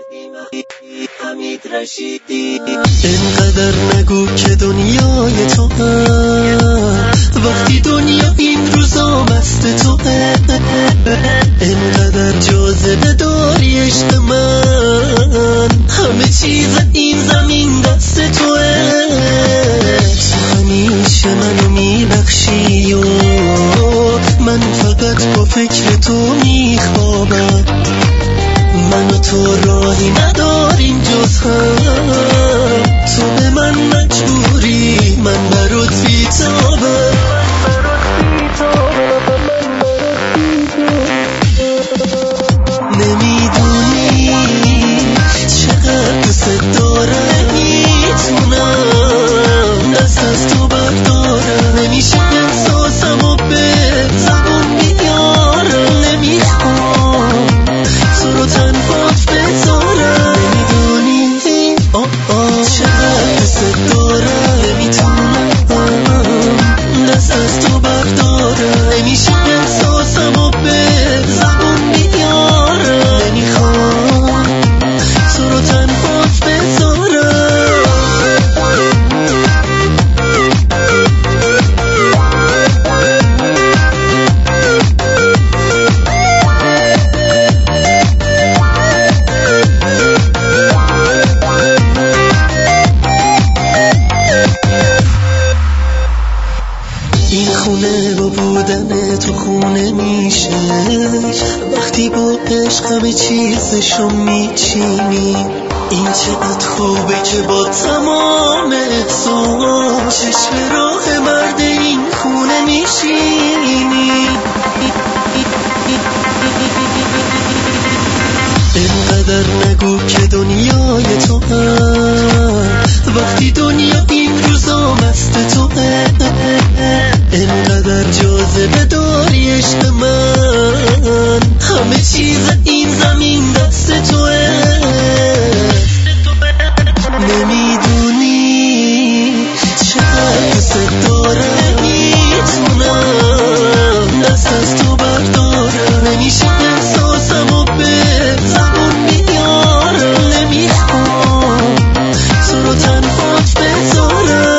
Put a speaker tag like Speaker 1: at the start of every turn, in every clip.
Speaker 1: اینقدر نگو که دنیای تو وقتی دنیا این روزا مست تو اینقدر جاذبه داری عشق من، همه چیز این زمین دست توه، تو همیشه منو میبخشی و من فقط با فکر تو میخوابم، من و تو راهی نداریم جز هم، تو به من مجبوری من برات بی‌تابم. نمیدونی چقدر دوست دارم، میتونم دست از تو بردارم، نمیشه احساسم و به زبون بیارم، نمیخوام تو رو تنهات بذارم. نمیدونی چقدر دوست دارم، نمیتونم دست از تو بردارم، نمیشه احساسم و به زبون بیارم، نمیخوام تو رو تنهات بذارم. این خونه با بودن تو خونه میشه، وقتی با عشق همه چیزشو میچینی، این چقدر خوبه که با تمام احساس چشم راه مرد این خونه میشینی. اینقدر نگو که دنیای تو وقتی دنیا این روزا مست تو اینقدر جاذبه داری عشق من، همه چیز این زمین دست توه، نمیدونی چقدر دوست دارم، میتونم دست از تو بردارم، نمیشه احساسم و به زبون بیارم، نمیخوام تو رو تنهات بذارم.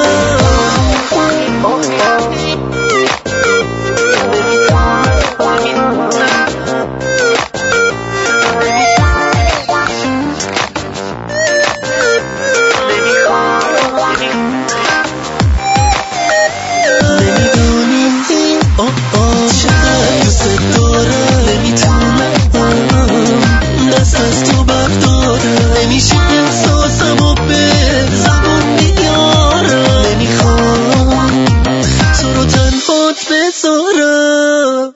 Speaker 1: چقدر دوست دارم، نمیتونم دست از تو بردارم، نمیشه احساسم و به زبون بیارم، نمیخوام تو رو تنهات بذارم.